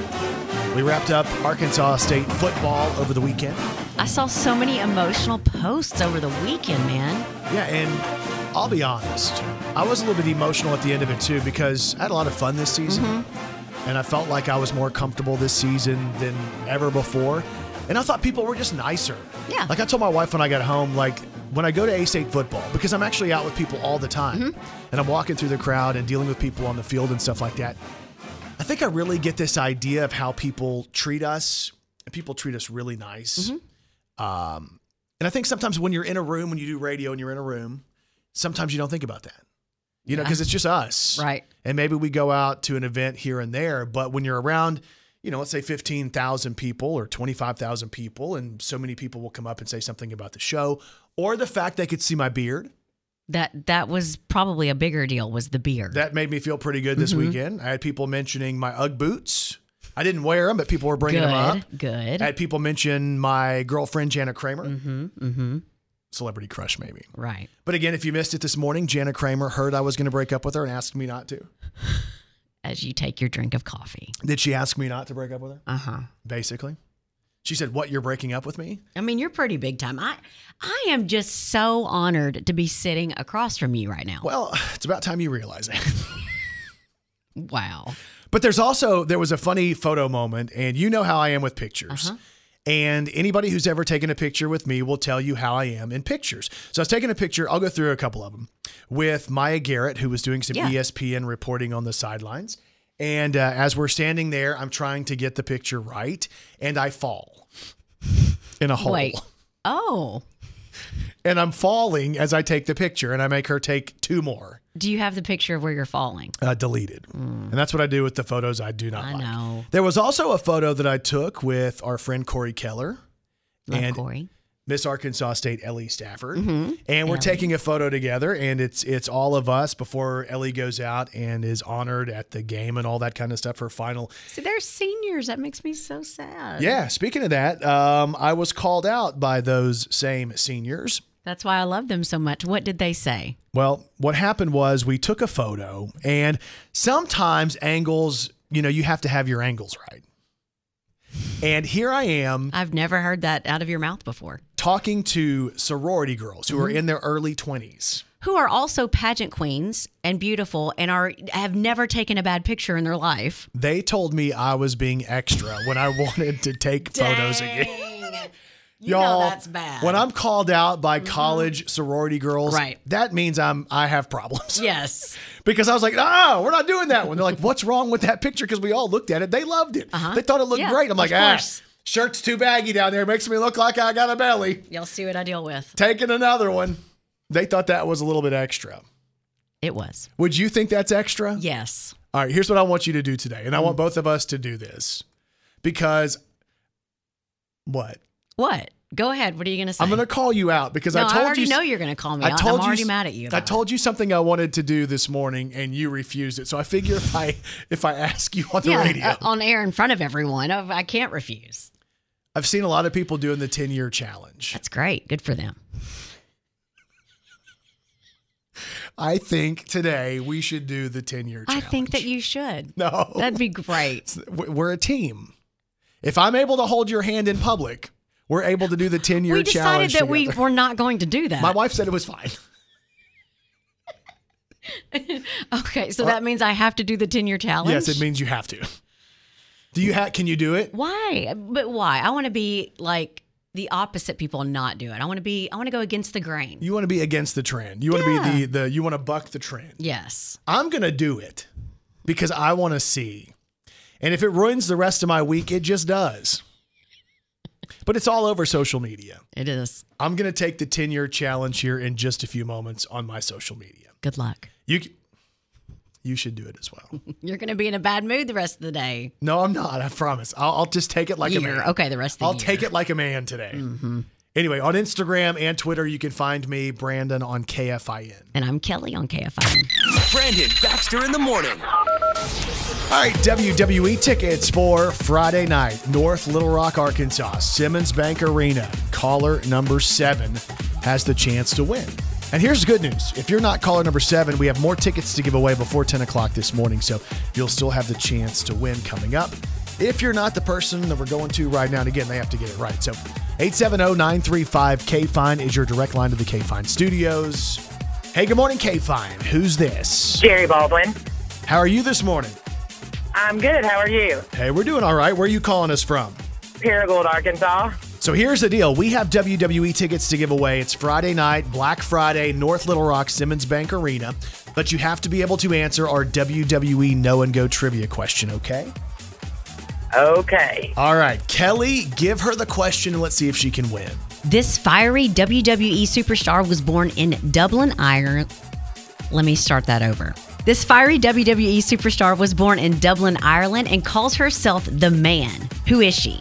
we wrapped up Arkansas State football over the weekend. I saw so many emotional posts over the weekend, man. Yeah, and I'll be honest, I was a little bit emotional at the end of it too because I had a lot of fun this season. And I felt like I was more comfortable this season than ever before. And I thought people were just nicer. Yeah. Like I told my wife when I got home, like when I go to A-State football, because I'm actually out with people all the time, and I'm walking through the crowd and dealing with people on the field and stuff like that, I think I really get this idea of how people treat us. And people treat us really nice. And I think sometimes when you're in a room, when you do radio and you're in a room, sometimes you don't think about that. You know, because it's just us. Right. And maybe we go out to an event here and there, but when you're around, you know, let's say 15,000 people or 25,000 people, and so many people will come up and say something about the show or the fact they could see my beard. That was probably a bigger deal, was the beard. That made me feel pretty good this weekend. I had people mentioning my Ugg boots. I didn't wear them, but people were bringing them up. Good. I had people mention my girlfriend, Jana Kramer. Celebrity crush, maybe. Right. But again, if you missed it this morning, Jana Kramer heard I was going to break up with her and asked me not to. As you take your drink of coffee. Did she ask me not to break up with her? Uh-huh. Basically. She said, what, you're breaking up with me? I mean, you're pretty big time. I am just so honored to be sitting across from you right now. Well, it's about time you realize it. Wow. But there was a funny photo moment, and you know how I am with pictures. And anybody who's ever taken a picture with me will tell you how I am in pictures. So I was taking a picture, I'll go through a couple of them, with Maya Garrett, who was doing some ESPN reporting on the sidelines. And as we're standing there, I'm trying to get the picture right, and I fall in a hole. Wait. Oh. And I'm falling as I take the picture, and I make her take two more. Do you have the picture of where you're falling? Deleted. And that's what I do with the photos I do not like. I know. There was also a photo that I took with our friend Corey Keller. Love and Corey. Miss Arkansas State Ellie Stafford. Mm-hmm. And we're Ellie. taking a photo together, and it's all of us before Ellie goes out and is honored at the game and all that kind of stuff. Her final. See, they're seniors. That makes me so sad. Yeah, speaking of that, I was called out by those same seniors. That's why I love them so much. What did they say? Well, what happened was we took a photo, and sometimes angles, you have to have your angles right. And here I am. I've never heard that out of your mouth before. Talking to sorority girls who are in their early 20s. Who are also pageant queens and beautiful and have never taken a bad picture in their life. They told me I was being extra when I wanted to take photos again. You know that's bad. When I'm called out by college sorority girls, Right. that means I have problems. Yes. Because I was like, we're not doing that one. They're like, what's wrong with that picture? Because we all looked at it. They loved it. They thought it looked great. I'm like, of course. shirt's too baggy down there. Makes me look like I got a belly. You'll see what I deal with. Taking another one. They thought that was a little bit extra. It was. Would you think that's extra? Yes. All right, here's what I want you to do today. And I want both of us to do this. Because what? What? Go ahead. What are you going to say? I'm going to call you out because No, I told I already you. know you're going to call me I out. told I'm you, already mad at you I about told you something I wanted to do this morning, and you refused it. So I figure if I ask you on the radio, on air in front of everyone, I can't refuse. I've seen a lot of people doing the 10-year challenge. That's great. Good for them. I think today we should do the 10-year I challenge. think that you should. No. That'd be great. We're a team. If I'm able to hold your hand in public, we're able to do the 10-year We decided challenge that we together. were not going to do that. My wife said it was fine. Okay, so that means I have to do the 10-year challenge? Yes, it means you have to. Can you do it? Why? But why? I want to be like the opposite people not do it. I want to go against the grain. You want to be against the trend. You want to be you want to buck the trend. Yes. I'm going to do it because I want to see. And if it ruins the rest of my week, it just does. But it's all over social media. It is. I'm going to take the 10-year challenge here in just a few moments on my social media. Good luck. You should do it as well. You're going to be in a bad mood the rest of the day. No, I'm not. I promise. I'll just take it like a man. Okay, the rest of the I'll year. take it like a man today. Mm-hmm. Anyway, on Instagram and Twitter, you can find me, Brandon, on KFIN. And I'm Kelly on KFIN. Brandon Baxter in the morning. All right, WWE tickets for Friday night, North Little Rock, Arkansas, Simmons Bank Arena. Caller number 7 has the chance to win. And here's the good news. If you're not caller number 7, we have more tickets to give away before 10 o'clock this morning, so you'll still have the chance to win coming up. If you're not the person that we're going to right now, and again, they have to get it right. So 870-935-KFINE is your direct line to the KFINE studios. Hey, good morning, KFINE. Who's this? Jerry Baldwin. How are you this morning? I'm good. How are you? Hey, we're doing all right. Where are you calling us from? Paragould, Arkansas. So here's the deal. We have WWE tickets to give away. It's Friday night, Black Friday, North Little Rock, Simmons Bank Arena. But you have to be able to answer our WWE Know and Go trivia question, okay? Okay. All right. Kelly, give her the question and let's see if she can win. This fiery WWE superstar was born in Dublin, Ireland. Let me start that over. This fiery WWE superstar was born in Dublin, Ireland, and calls herself The Man. Who is she?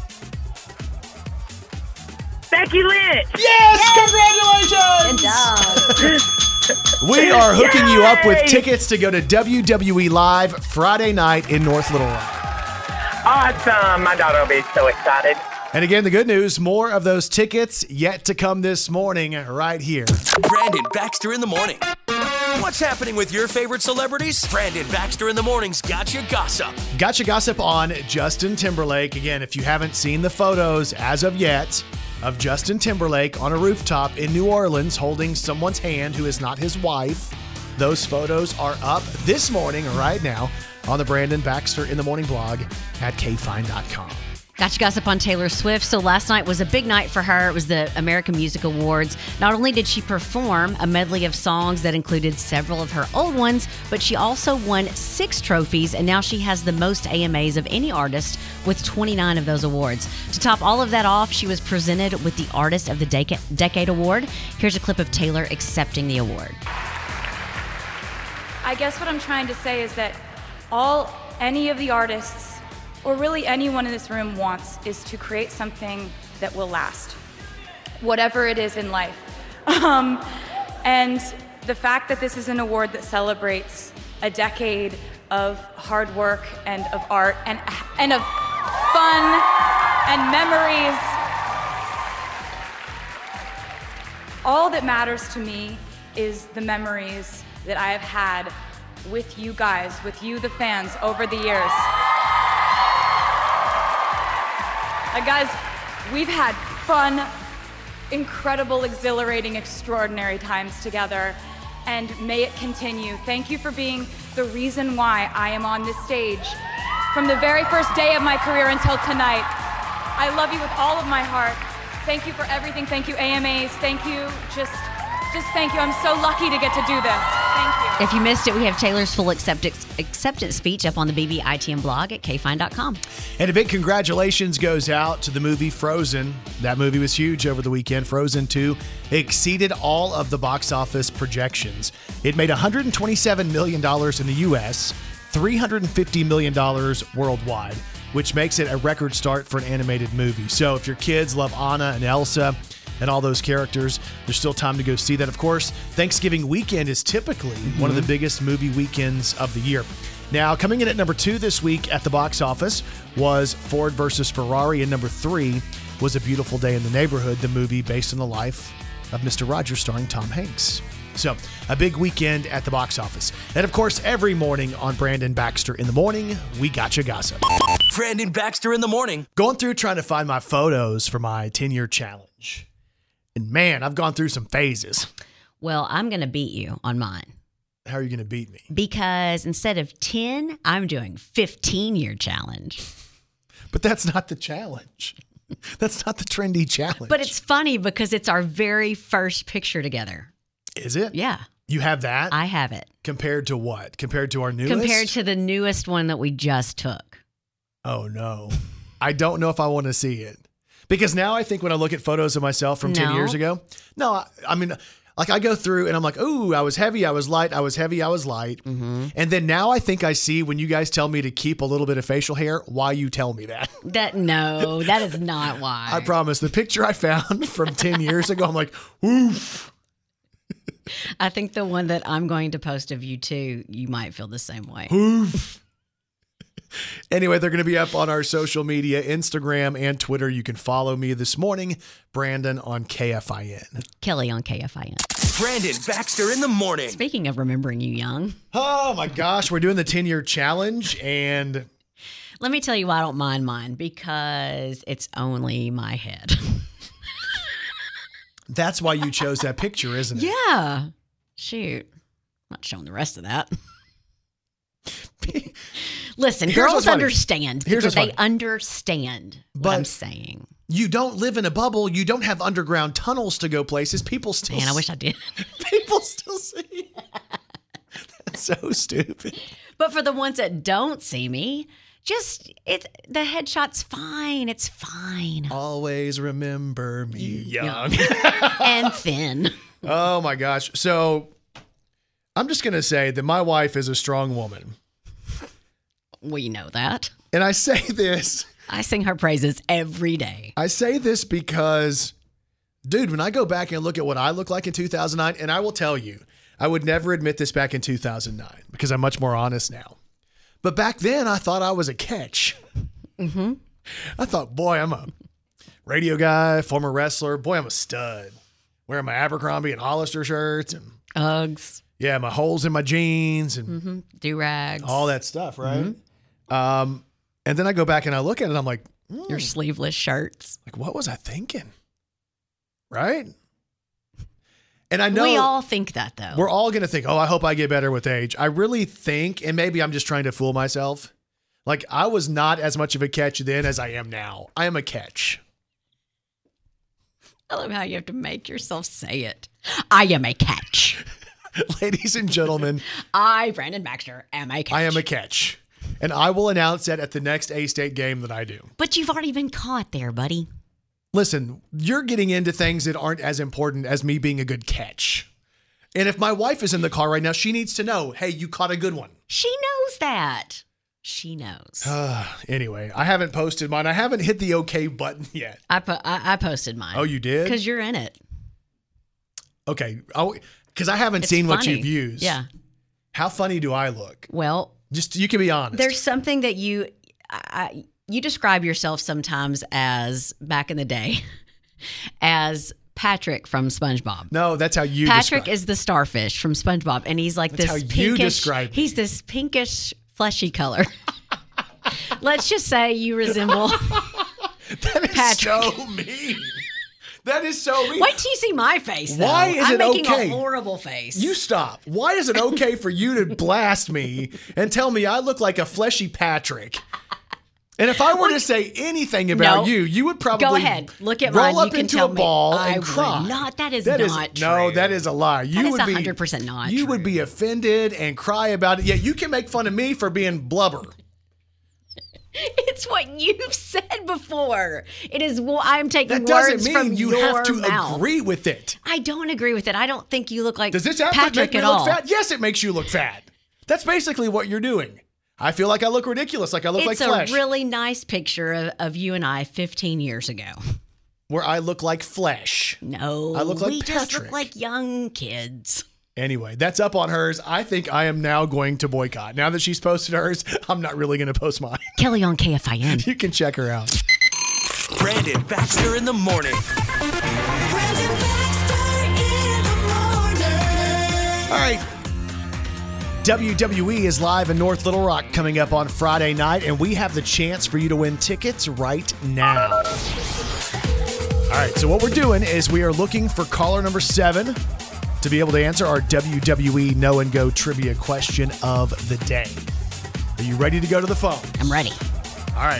Becky Lynch. Yes! Congratulations! Good job. We are hooking you up with tickets to go to WWE Live Friday night in North Little Rock. Awesome. My daughter will be so excited. And again, the good news, more of those tickets yet to come this morning right here. Brandon Baxter in the morning. What's happening with your favorite celebrities? Brandon Baxter in the morning's Gotcha Gossip. Gotcha Gossip on Justin Timberlake. Again, if you haven't seen the photos as of yet of Justin Timberlake on a rooftop in New Orleans holding someone's hand who is not his wife, those photos are up this morning right now on the Brandon Baxter in the Morning blog at kfine.com. Gotcha Gossip on Taylor Swift. So last night was a big night for her. It was the American Music Awards. Not only did she perform a medley of songs that included several of her old ones, but she also won 6 trophies, and now she has the most AMAs of any artist with 29 of those awards. To top all of that off, she was presented with the Artist of the Decade Award. Here's a clip of Taylor accepting the award. I guess what I'm trying to say is that any of the artists, or really anyone in this room, wants is to create something that will last, whatever it is in life. And the fact that this is an award that celebrates a decade of hard work and of art and of fun and memories, all that matters to me is the memories that I have had with you guys, with you, the fans, over the years. Guys, we've had fun, incredible, exhilarating, extraordinary times together, and may it continue. Thank you for being the reason why I am on this stage from the very first day of my career until tonight. I love you with all of my heart. Thank you for everything. Thank you, AMAs. Thank you. Just thank you. I'm so lucky to get to do this. Thank you. If you missed it, we have Taylor's full acceptance speech up on the BBITM blog at kfine.com. And a big congratulations goes out to the movie Frozen. That movie was huge over the weekend. Frozen 2 exceeded all of the box office projections. It made $127 million in the U.S., $350 million worldwide, which makes it a record start for an animated movie. So if your kids love Anna and Elsa and all those characters, there's still time to go see that. Of course, Thanksgiving weekend is typically one of the biggest movie weekends of the year. Now, coming in at number 2 this week at the box office was Ford versus Ferrari, and number 3 was A Beautiful Day in the Neighborhood, the movie based on the life of Mr. Rogers starring Tom Hanks. So, a big weekend at the box office. And of course, every morning on Brandon Baxter in the Morning, we Gotcha Gossip. Brandon Baxter in the morning. Going through trying to find my photos for my 10-year challenge. And man, I've gone through some phases. Well, I'm going to beat you on mine. How are you going to beat me? Because instead of 10, I'm doing 15-year challenge. But that's not the challenge. That's not the trendy challenge. But it's funny because it's our very first picture together. Is it? Yeah. You have that? I have it. Compared to what? Compared to our newest? Compared to the newest one that we just took. Oh, no. I don't know if I want to see it. Because now I think when I look at photos of myself from 10 years ago, I mean, like I go through and I'm like, ooh, I was heavy, I was light, I was heavy, I was light. Mm-hmm. And then now I think I see when you guys tell me to keep a little bit of facial hair, why you tell me that. No, that is not why. I promise. The picture I found from 10 years ago, I'm like, oof. I think the one that I'm going to post of you too, you might feel the same way. Oof. Anyway, they're going to be up on our social media, Instagram and Twitter. You can follow me this morning, Brandon on KFIN. Kelly on KFIN. Brandon Baxter in the morning. Speaking of remembering you young. Oh my gosh, we're doing the 10-year challenge and... Let me tell you why I don't mind mine, because it's only my head. That's why you chose that picture, isn't it? Yeah. Shoot. I'm not showing the rest of that. Listen, Here's girls understand. Here's because what's they funny. understand what I'm saying. You don't live in a bubble. You don't have underground tunnels to go places. People still Man, I wish I did. People still see. That's so stupid. But for the ones that don't see me, the headshot's fine. It's fine. Always remember me young. And thin. Oh my gosh. So I'm just going to say that my wife is a strong woman. We know that. And I say this. I sing her praises every day. I say this because, dude, when I go back and look at what I look like in 2009, and I will tell you, I would never admit this back in 2009 because I'm much more honest now. But back then, I thought I was a catch. Mm-hmm. I thought, boy, I'm a radio guy, former wrestler. Boy, I'm a stud. Wearing my Abercrombie and Hollister shirts and Uggs. Yeah, my holes in my jeans and do-rags. all that stuff, right? And then I go back and I look at it and I'm like, Your sleeveless shirts. Like, what was I thinking? Right? And I know we all think that, though. We're all going to think, oh, I hope I get better with age. I really think, and maybe I'm just trying to fool myself, like I was not as much of a catch then as I am now. I am a catch. I love how you have to make yourself say it. I am a catch. Ladies and gentlemen. I, Brandon Baxter, am a catch. I am a catch. And I will announce that at the next A-State game that I do. But you've already been caught there, buddy. Listen, you're getting into things that aren't as important as me being a good catch. And if my wife is in the car right now, she needs to know, hey, you caught a good one. She knows that. She knows. Anyway, I haven't posted mine. I haven't hit the OK button yet. I posted mine. Oh, you did? Because you're in it. Okay. Because I haven't seen what you've used. Yeah. How funny do I look? Well, just you can be honest. There's something that you describe yourself sometimes as, back in the day, as Patrick from SpongeBob. No, that's how you Patrick is the starfish from SpongeBob, and he's like that's this how pinkish. You describe me. He's this pinkish, fleshy color. Let's just say you resemble that is Patrick. So mean. That is so mean. Wait till you see my face, though. Why is I'm it making okay? a horrible face. You stop. Why is it okay for you to blast me and tell me I look like a fleshy Patrick? And if I were to say anything about you, you would probably go ahead. Look at roll mine. up you can into tell a ball me. and I cry. Would not. That is not true. No, that is a lie. You would be 100% not. You true. would be offended and cry about it. Yeah, you can make fun of me for being blubber. It's what you've said before. It is. I'm taking that doesn't words mean from you your have to mouth. agree with it. I don't agree with it. I don't think you look like Does this outfit Patrick make me at look all. fat? Yes, it makes you look fat. That's basically what you're doing. I feel like I look ridiculous, like I look like flesh. It's a really nice picture of you and I 15 years ago. Where I look like flesh. No, I look like we Patrick. just look like young kids. Anyway, that's up on hers. I think I am now going to boycott. Now that she's posted hers, I'm not really going to post mine. Kelly on KFIN. You can check her out. Brandon Baxter in the morning. All right. WWE is live in North Little Rock coming up on Friday night, and we have the chance for you to win tickets right now. All right, so what we're doing is we are looking for caller number 7 to be able to answer our WWE Know and Go trivia question of the day. Are you ready to go to the phone? I'm ready. All right,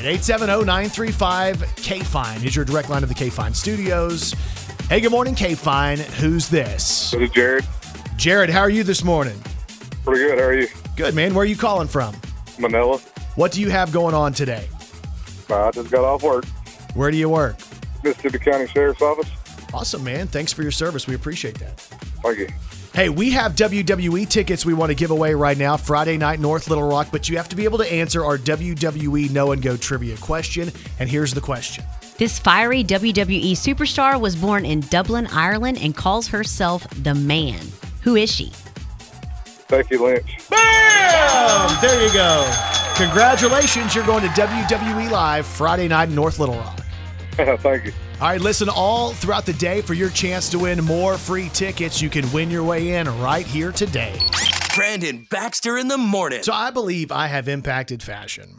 870-935-KFINE is your direct line to the KFINE studios. Hey, good morning, KFINE. Who's this? This is Jared. Jared, how are you this morning? Pretty good. How are you? Good, man. Where are you calling from? Manila. What do you have going on today? I just got off work. Where do you work? Mississippi County Sheriff's Office. Awesome, man. Thanks for your service. We appreciate that. Thank you. Hey, we have WWE tickets we want to give away right now, Friday night, North Little Rock, but you have to be able to answer our WWE Know and Go trivia question. And here's the question. This fiery WWE superstar was born in Dublin, Ireland, and calls herself The Man. Who is she? Becky Lynch. Bam! There you go. Congratulations. You're going to WWE Live Friday night in North Little Rock. Thank you. All right, listen all throughout the day for your chance to win more free tickets. You can win your way in right here today. Brandon Baxter in the morning. So I believe I have impacted fashion.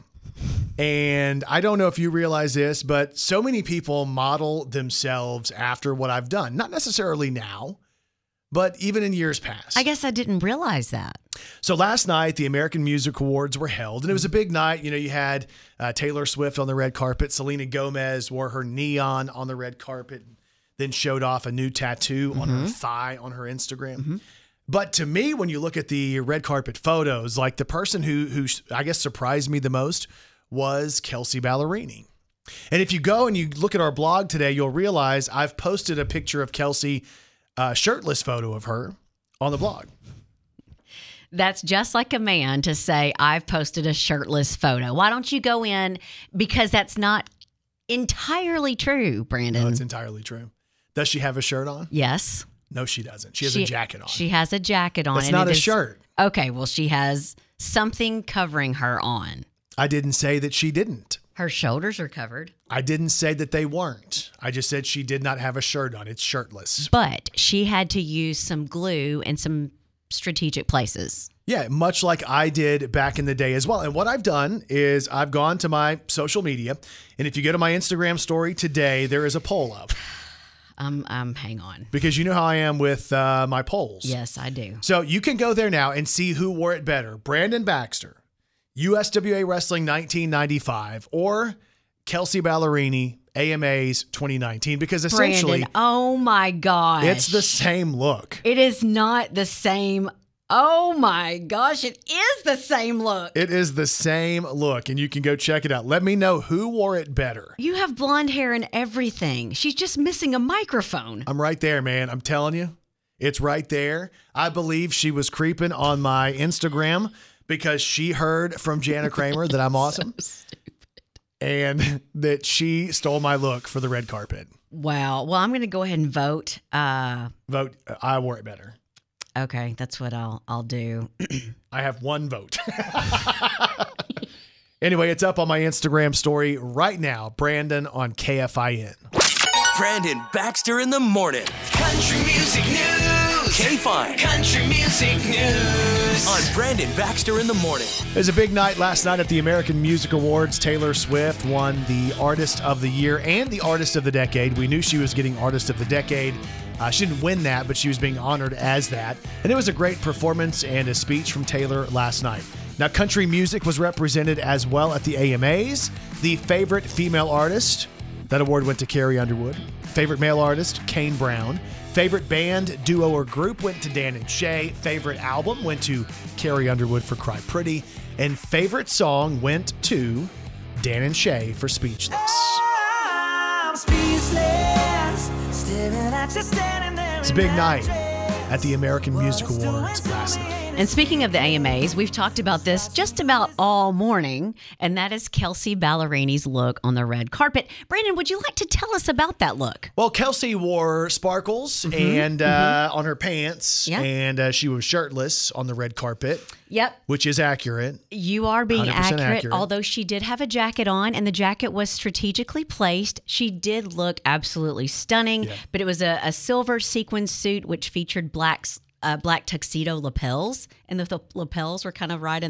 And I don't know if you realize this, but so many people model themselves after what I've done. Not necessarily now, but even in years past. I guess I didn't realize that. So last night, the American Music Awards were held, and it was a big night. You know, you had Taylor Swift on the red carpet. Selena Gomez wore her neon on the red carpet, then showed off a new tattoo on her thigh on her Instagram. But to me, when you look at the red carpet photos, like the person who I guess surprised me the most was Kelsea Ballerini. And if you go and you look at our blog today, you'll realize I've posted a picture of Kelsea, shirtless photo of her on the blog. That's just like a man to say, I've posted a shirtless photo. Why don't you go in? Because that's not entirely true, Brandon. No, it's entirely true. Does she have a shirt on? Yes. No, she doesn't. She has a jacket on. She has a jacket on. That's not a shirt. Okay, well, she has something covering her on. I didn't say that she didn't. Her shoulders are covered. I didn't say that they weren't. I just said she did not have a shirt on. It's shirtless. But she had to use some glue in some strategic places. Yeah, much like I did back in the day as well. And what I've done is I've gone to my social media, and if you go to my Instagram story today, there is a poll up. Hang on. Because you know how I am with my polls. Yes, I do. So you can go there now and see who wore it better. Brandon Baxter, USWA Wrestling 1995, or Kelsea Ballerini, AMA's 2019. Because essentially, Brandon, oh my gosh. it's the same look. It is not the same. Oh my gosh, it is the same look. It is the same look, and you can go check it out. Let me know who wore it better. You have blonde hair and everything. She's just missing a microphone. I'm right there, man. I'm telling you. It's right there. I believe she was creeping on my Instagram because she heard from Jana Kramer that I'm awesome. So stupid. And that she stole my look for the red carpet. Wow. Well, I'm going to go ahead and vote. Vote. I wore it better. Okay, that's what I'll do. I have one vote. Anyway, it's up on my Instagram story right now. Brandon on KFIN. Brandon Baxter in the morning. Country music news. KFIN. Country music news. On Brandon Baxter in the morning. It was a big night last night at the American Music Awards. Taylor Swift won the Artist of the Year and the Artist of the Decade. We knew she was getting Artist of the Decade. She didn't win that, but she was being honored as that. And it was a great performance and a speech from Taylor last night. Now, country music was represented as well at the AMAs. The favorite female artist, that award went to Carrie Underwood. Favorite male artist, Kane Brown. Favorite band, duo, or group went to Dan and Shay. Favorite album went to Carrie Underwood for Cry Pretty. And favorite song went to Dan and Shay for Speechless. I'm speechless, staring at you standing there. It's a big night at the American Music Awards last night. And speaking of the AMAs, we've talked about this just about all morning, and that is Kelsea Ballerini's look on the red carpet. Brandon, would you like to tell us about that look? Well, Kelsea wore sparkles and on her pants, and she was shirtless on the red carpet. Yep. Which is accurate. You are being 100% accurate, although she did have a jacket on, and the jacket was strategically placed. She did look absolutely stunning, but it was a silver sequin suit, which featured black tuxedo lapels, and the lapels were kind of right in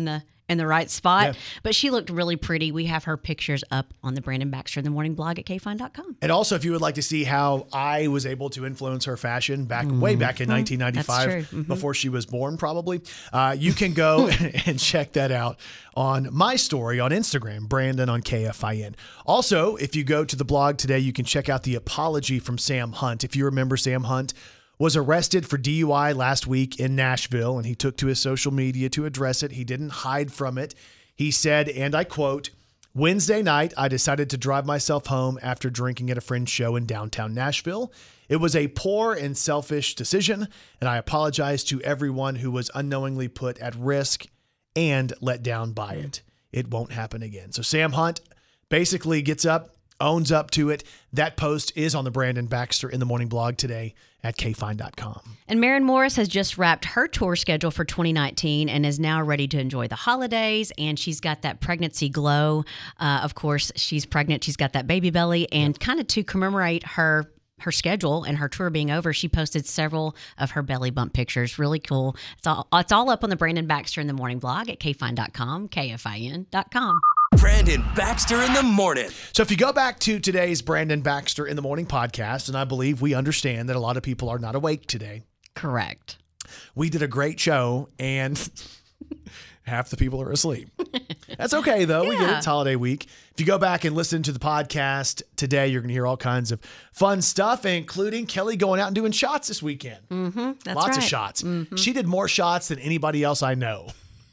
in the right spot. Yeah. But she looked really pretty. We have her pictures up on the Brandon Baxter in the Morning blog at kfine.com. And also, if you would like to see how I was able to influence her fashion way back in 1995, before she was born, probably, you can go and check that out on my story on Instagram, Brandon on KFIN. Also, if you go to the blog today, you can check out the apology from Sam Hunt. If you remember, Sam Hunt was arrested for DUI last week in Nashville, and he took to his social media to address it. He didn't hide from it. He said, and I quote, "Wednesday night, I decided to drive myself home after drinking at a friend's show in downtown Nashville. It was a poor and selfish decision, and I apologize to everyone who was unknowingly put at risk and let down by it. It won't happen again." So Sam Hunt basically gets up, owns up to it. That post is on the Brandon Baxter in the Morning blog today at kfine.com. And Maren Morris has just wrapped her tour schedule for 2019 and is now ready to enjoy the holidays. And she's got that pregnancy glow. Of course, she's pregnant. She's got that baby belly. And kind of to commemorate her schedule and her tour being over, she posted several of her belly bump pictures. Really cool. It's all up on the Brandon Baxter in the Morning blog at kfine.com, kfin.com. Brandon Baxter in the morning. So if you go back to today's Brandon Baxter in the Morning podcast, and I believe we understand that a lot of people are not awake today. Correct. We did a great show, and half the people are asleep. That's okay, though. We get it. It's holiday week. If you go back and listen to the podcast today, you're going to hear all kinds of fun stuff, including Kelly going out and doing shots this weekend. That's Lots of right. shots. She did more shots than anybody else I know.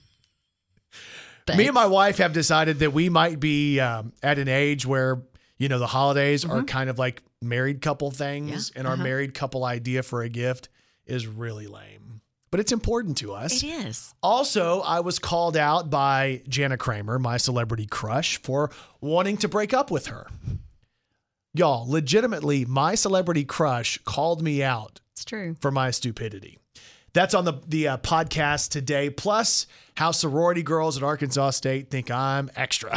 Me and my wife have decided that we might be at an age where, the holidays are kind of like married couple things, and our married couple idea for a gift is really lame. But it's important to us. It is. Also, I was called out by Jana Kramer, my celebrity crush, for wanting to break up with her. Y'all, legitimately, my celebrity crush called me out. It's true. For my stupidity. That's on the podcast today, plus how sorority girls at Arkansas State think I'm extra.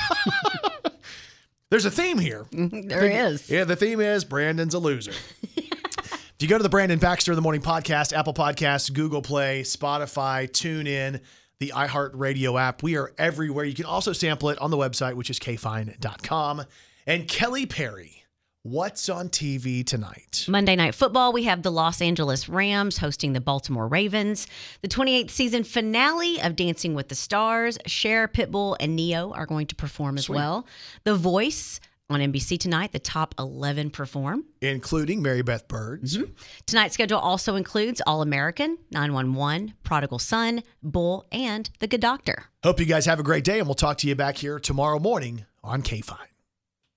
There's a theme here. There is. Yeah, the theme is Brandon's a loser. If you go to the Brandon Baxter in the Morning podcast, Apple Podcasts, Google Play, Spotify, TuneIn, the iHeartRadio app, we are everywhere. You can also sample it on the website, which is kfine.com. And Kelly Perry. What's on TV tonight? Monday Night Football, we have the Los Angeles Rams hosting the Baltimore Ravens. The 28th season finale of Dancing with the Stars. Cher, Pitbull, and Neo are going to perform as well. The Voice on NBC tonight, the top 11 perform. Including Mary Beth Birds. Tonight's schedule also includes All American, 911, Prodigal Son, Bull, and The Good Doctor. Hope you guys have a great day, and we'll talk to you back here tomorrow morning on KFIN.